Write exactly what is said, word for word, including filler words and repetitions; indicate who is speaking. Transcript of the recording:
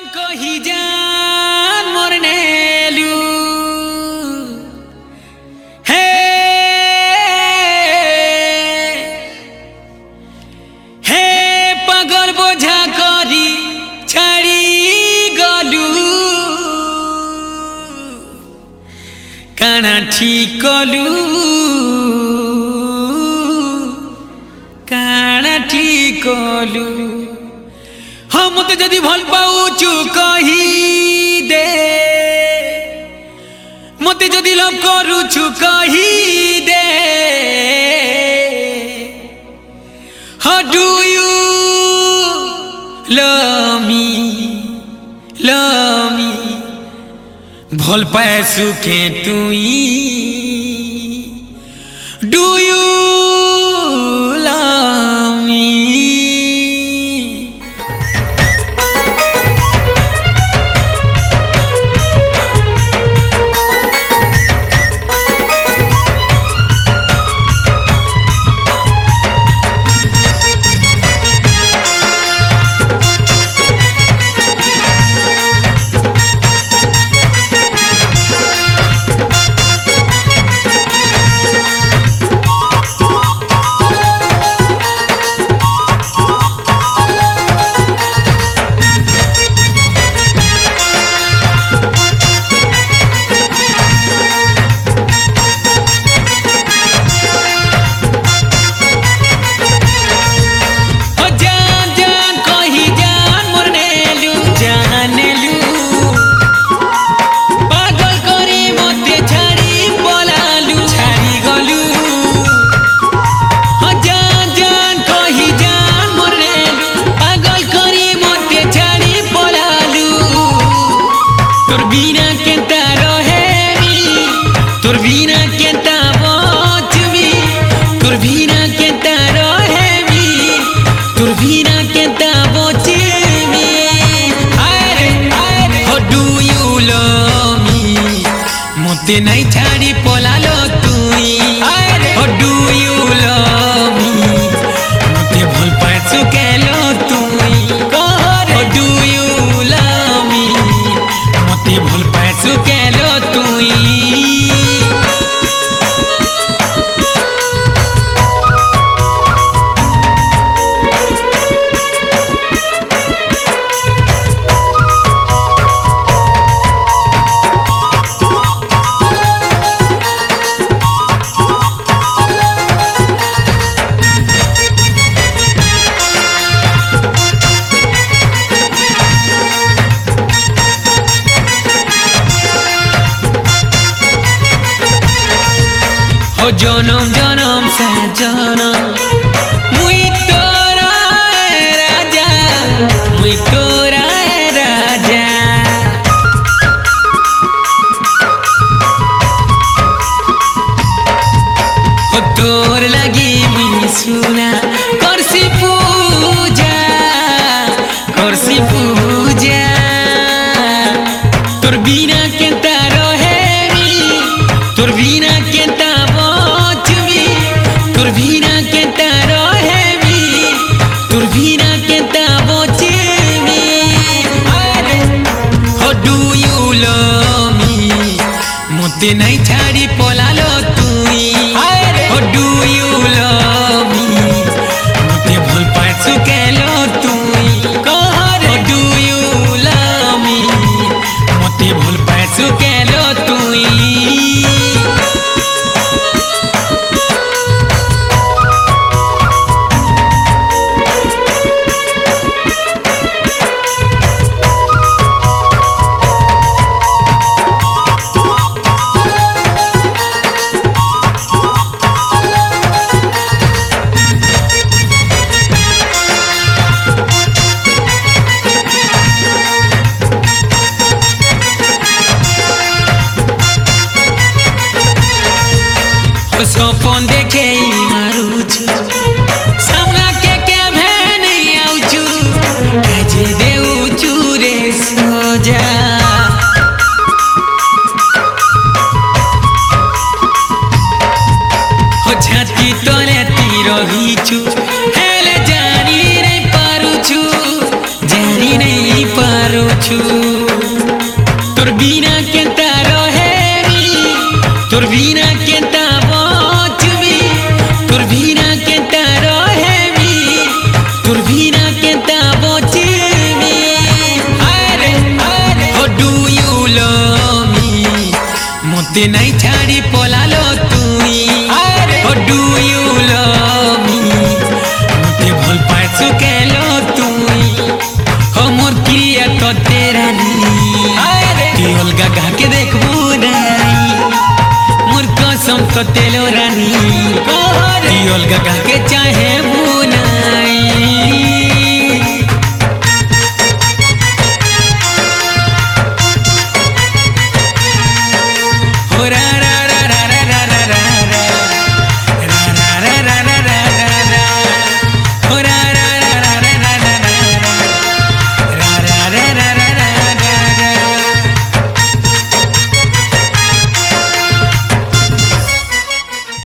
Speaker 1: कही जान मोरनेलू हे हे पागल बोझा करी छाड़ी गलू काना ठीक कलू काना ठीक कलू हम मत जदि भल पाऊचु कही दे मत जदि लव करूचु कही दे How do you love me love me भल पाए सुखे तुई Do you love me मते नहीं छाड़ी पोलालो तुई How do you love me मते भल पाए सुकेलो तुई How do you love me मते भल पाए सुकेलो तुई जनम जनम से जनम मुई तोरा राजा मुई तोरा राजा हो तोर लगी मुई सुना करसी पूजा करसी पूजा तोर बिना केता रहेमी तोर बिना केता मते नहीं छाड़ी पोलालो तुई How do you love me मते भल पाए सुकेलो तुई How do you love me मते भल पाए सुकेलो तुई सपन देखे मारूछु सामना के के भे नहीं आउछु काजे देउछु रे सजा हो छाती तले ती रहिछु हेले जानी नहीं पारुछु जानी नहीं पार पारुछु तोर बिना केता रहेबी तोर बिना केता बचबी तोर बिना केता रहेबी तोर बिना केता बचबी अरे अरे हो डू यू लव मी मते नहीं छाड़ी पलालो तुई अरे हो डू यू लव मी मते भल पाइछु केलो तुई हो मोर क्रिया तोते